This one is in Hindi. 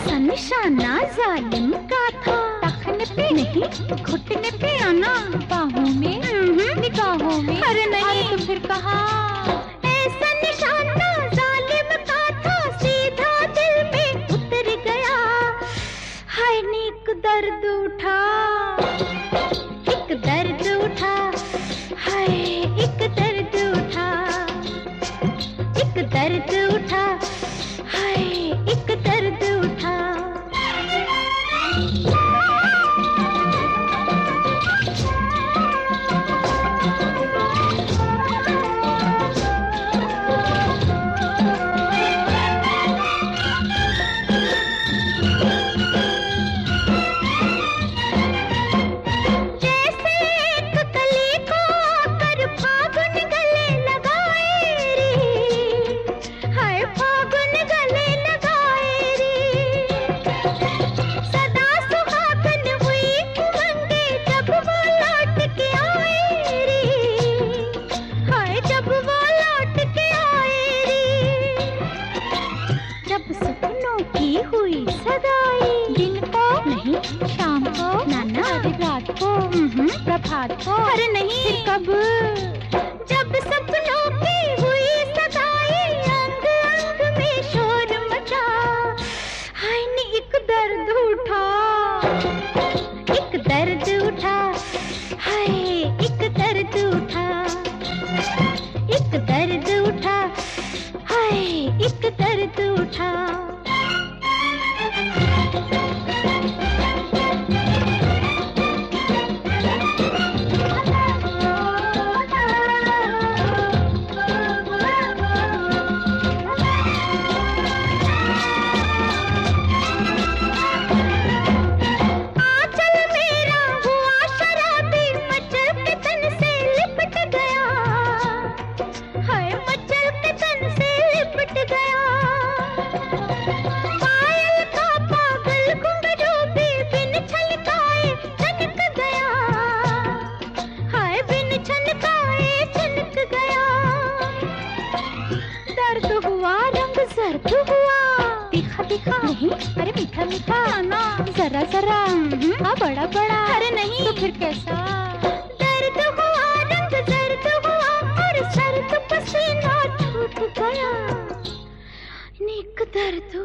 ऐसा निशाना जालिम का था, टखने पे नहीं घुटने पे आना, बाहों में निगाहों में। अरे नहीं तो फिर कहा ऐसा निशाना जालिम का था, सीधा दिल में उतर गया। हाय नीक दर्द उठा, एक दर्द उठा, हाय एक दर्द उठा, एक दर्द उठा, हाय एक दर्द उठा। हुई सगाई, दिन को नहीं शाम को नाना, रात को प्रभात को। अरे नहीं फिर कब? जब सपनों की हुई सगाई, अंग अंग में शोर मचा। हाय नी एक दर्द उठा, एक दर्द उठा, हाय एक दर्द उठा, एक दर्द उठा, हाय एक दर्द उठा। दर्द हुआ तीखा तीखा, नहीं अरे मीठा मीठा ना जरा जरा, हाँ बड़ा बड़ा। अरे नहीं तो फिर कैसा? दर्द हुआ रंग दर्द हुआ, और सर्द पसीना छूट गया। नीक दर्द